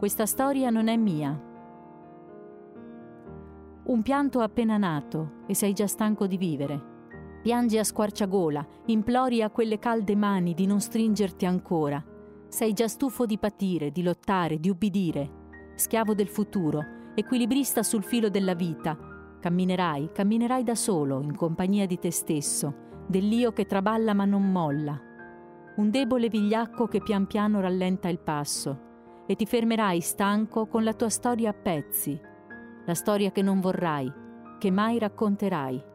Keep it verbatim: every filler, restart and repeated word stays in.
Questa storia non è mia. Un pianto appena nato e sei già stanco di vivere. Piangi a squarciagola, implori a quelle calde mani di non stringerti ancora. Sei già stufo di patire, di lottare, di ubbidire. Schiavo del futuro, equilibrista sul filo della vita. Camminerai, camminerai da solo, in compagnia di te stesso, dell'io che traballa ma non molla. Un debole vigliacco che pian piano rallenta il passo. E ti fermerai stanco con la tua storia a pezzi, la storia che non vorrai, che mai racconterai.